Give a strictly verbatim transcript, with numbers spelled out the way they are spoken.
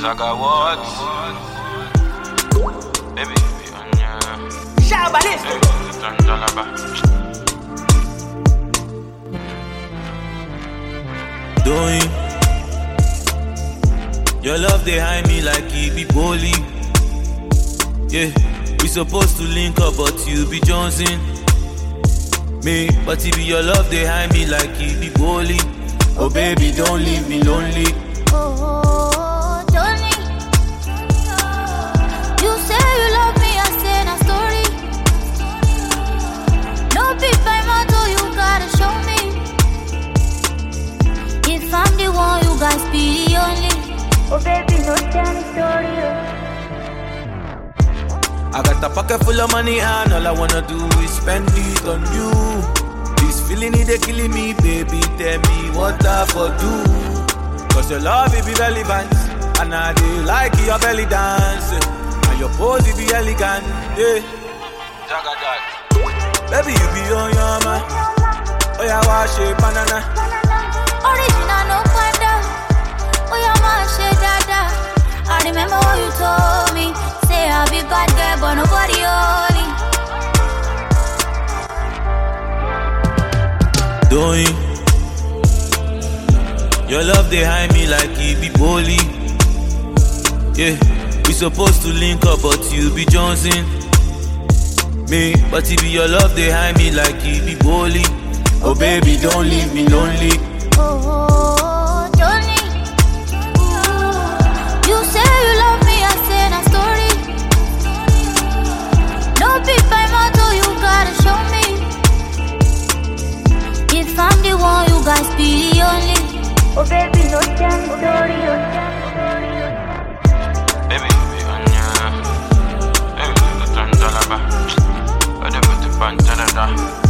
Saga what? Baby, be on ya. Shabalist. Doing your love they hide me like it be bowling. Yeah, we supposed to link up, but you be Johnson. Me, but it be your love they hide me like it be bowling. Oh baby, don't leave me lonely. Oh, don't leave. You say you love me, I say na story. No big by motto, you gotta show me. If I'm the one, you guys be the only. Oh baby, no tell me story. I got a pocket full of money and all I wanna do is spend it on you. This feeling it they killing me, baby. Tell me what I for do. Cause your love it be relevant, and I do like your belly dance, and your pose it be elegant. Yeah. Jaga that. Baby you be on your man. Oh yeah, wash it banana. Original no panda. Oh yeah, man, shit dada. I remember what you told me. Say I be bad girl, but nobody only. Doing your love they hide me like it be bowling. Yeah, we supposed to link up, but you be Johnson. Me, but it be your love they hide me like it be bowling. Oh baby, don't leave me lonely. Oh, don't leave. You say you love me, I say na story. No big by motto, you gotta show me. If I'm the one, you guys be the only. Oh baby, no tell me story. Baby, be on ya. Baby, the ten dollar back. Whatever the pan,